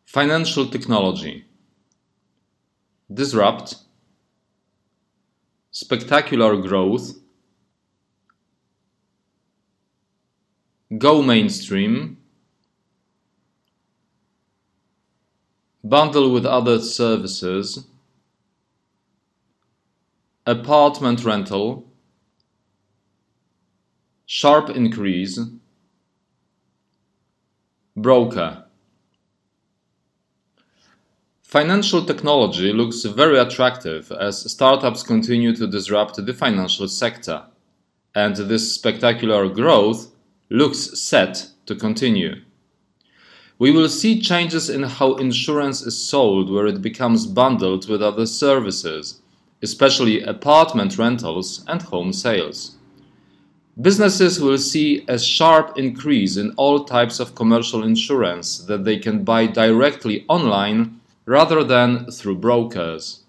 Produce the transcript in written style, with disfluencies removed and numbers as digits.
Financial technology. Disrupt. Spectacular growth. Go mainstream. Bundle with other services. Apartment rental. Sharp increase. Broker. Financial technology looks very attractive as startups continue to disrupt the financial sector, and this spectacular growth looks set to continue. We will see changes in how insurance is sold, where it becomes bundled with other services, especially apartment rentals and home sales. Businesses will see a sharp increase in all types of commercial insurance that they can buy directly online rather than through brokers.